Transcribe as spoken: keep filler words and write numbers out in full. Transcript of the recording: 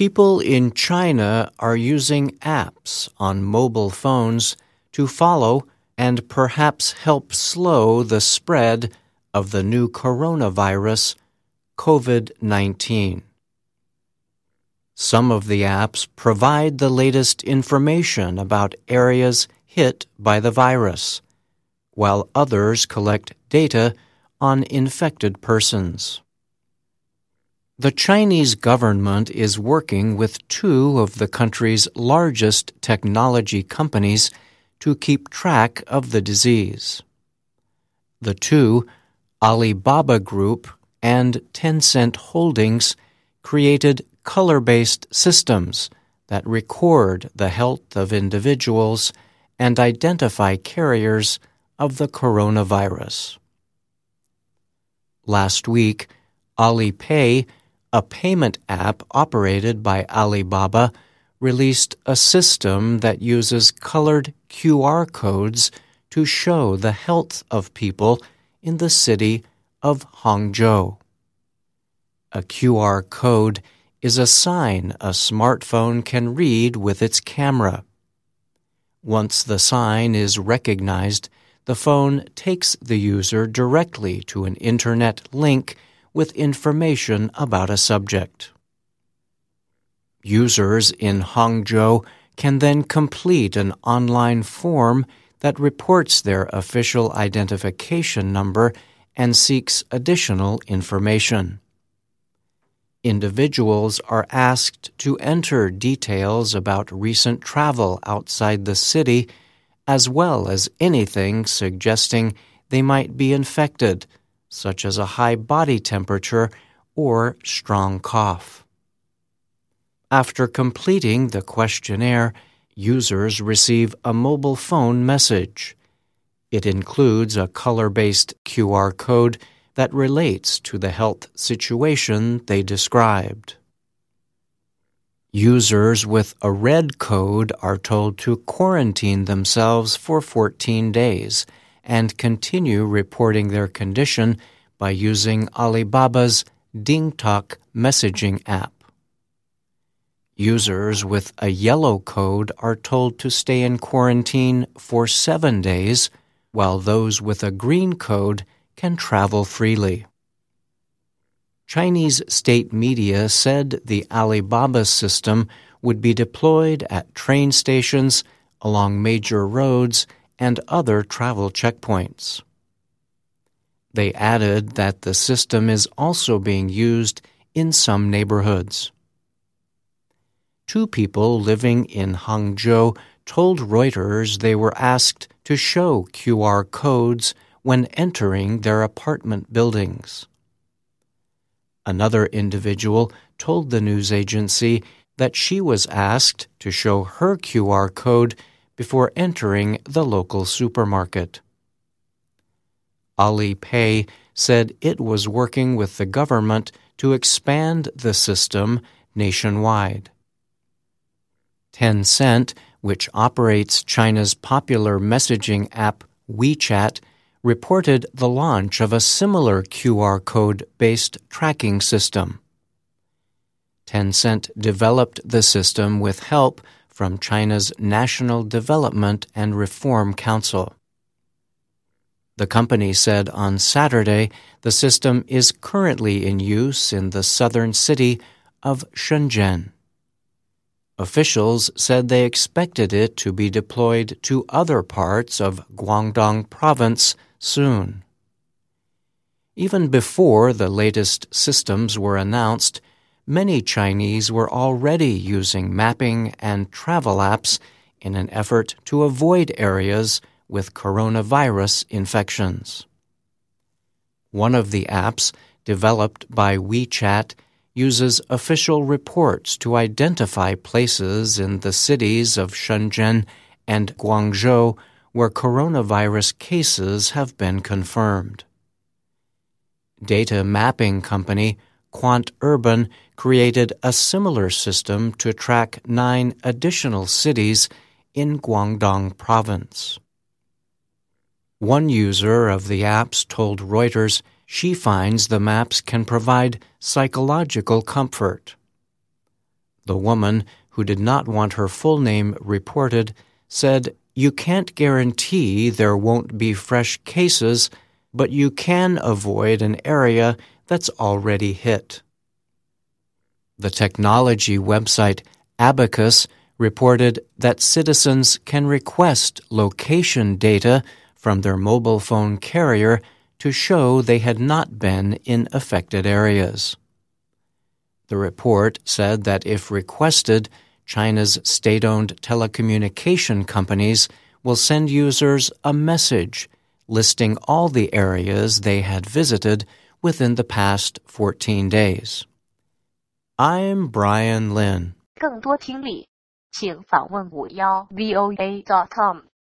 People in China are using apps on mobile phones to follow and perhaps help slow the spread of the new coronavirus, COVID nineteen. Some of the apps provide the latest information about areas hit by the virus, while others collect data on infected persons. The Chinese government is working with two of the country's largest technology companies to keep track of the disease. The two, Alibaba Group and Tencent Holdings, created color-based systems that record the health of individuals and identify carriers of the coronavirus. Last week, Alipay, a payment app operated by Alibaba, released a system that uses colored Q R codes to show the health of people in the city of Hangzhou. A Q R code is a sign a smartphone can read with its camera. Once the sign is recognized, the phone takes the user directly to an internet link with information about a subject. Users in Hangzhou can then complete an online form that reports their official identification number and seeks additional information. Individuals are asked to enter details about recent travel outside the city, as well as anything suggesting they might be infected, such as a high body temperature or strong cough. After completing the questionnaire, users receive a mobile phone message. It includes a color-based Q R code that relates to the health situation they described. Users with a red code are told to quarantine themselves for fourteen days and continue reporting their condition by using Alibaba's DingTalk messaging app. Users with a yellow code are told to stay in quarantine for seven days, while those with a green code can travel freely. Chinese state media said the Alibaba system would be deployed at train stations, along major roads, and other travel checkpoints. They added that the system is also being used in some neighborhoods. Two people living in Hangzhou told Reuters they were asked to show Q R codes when entering their apartment buildings. Another individual told the news agency that she was asked to show her Q R code before entering the local supermarket. Alipay said it was working with the government to expand the system nationwide. Tencent, which operates China's popular messaging app WeChat, reported the launch of a similar Q R code-based tracking system. Tencent developed the system with help from China's National Development and Reform Council. The company said on Saturday the system is currently in use in the southern city of Shenzhen. Officials said they expected it to be deployed to other parts of Guangdong Province soon. Even before the latest systems were announced, many Chinese were already using mapping and travel apps in an effort to avoid areas with coronavirus infections. One of the apps, developed by WeChat, uses official reports to identify places in the cities of Shenzhen and Guangzhou where coronavirus cases have been confirmed. Data mapping company Quant Urban created a similar system to track nine additional cities in Guangdong Province. One user of the apps told Reuters she finds the maps can provide psychological comfort. The woman, who did not want her full name reported, said, "You can't guarantee there won't be fresh cases, but you can avoid an area that's already hit." The technology website Abacus reported that citizens can request location data from their mobile phone carrier to show they had not been in affected areas. The report said that if requested, China's state-owned telecommunication companies will send users a message listing all the areas they had visited within the past fourteen days. I'm Brian Lin. 更多听力，请访问五幺 V O A dot com。